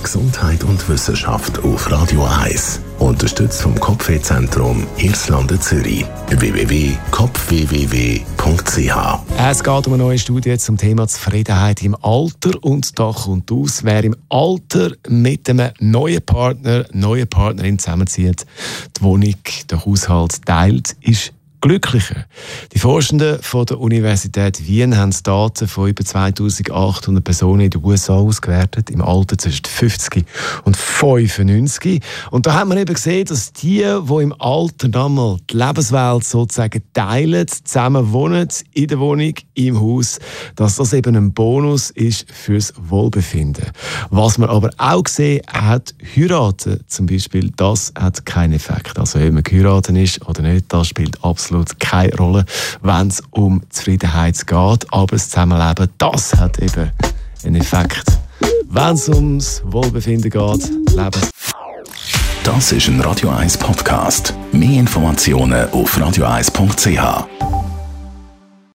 Gesundheit und Wissenschaft auf Radio 1. Unterstützt vom Kopfwehzentrum Irlande Zürich. www.kopfwww.ch. Es geht um eine neue Studie zum Thema Zufriedenheit im Alter. Und da kommt aus, wer im Alter mit einem neuen Partner, neuen Partnerin zusammenzieht, die Wohnung, den Haushalt teilt, ist glücklicher. Die Forschenden von der Universität Wien haben Daten von über 2800 Personen in den USA ausgewertet, im Alter zwischen 50 und 95. Und da haben wir eben gesehen, dass die im Alter dann mal die Lebenswelt sozusagen teilen, zusammen wohnen, in der Wohnung, im Haus, dass das eben ein Bonus ist fürs Wohlbefinden. Was man aber auch gesehen hat, heiraten zum Beispiel, das hat keinen Effekt. Also ob man geheiratet ist oder nicht, das spielt absolut keine Rolle, wenn es um Zufriedenheit geht. Aber das Zusammenleben, das hat eben einen Effekt. Wenn es ums Wohlbefinden geht, Leben. Das ist ein Radio 1 Podcast. Mehr Informationen auf radio1.ch.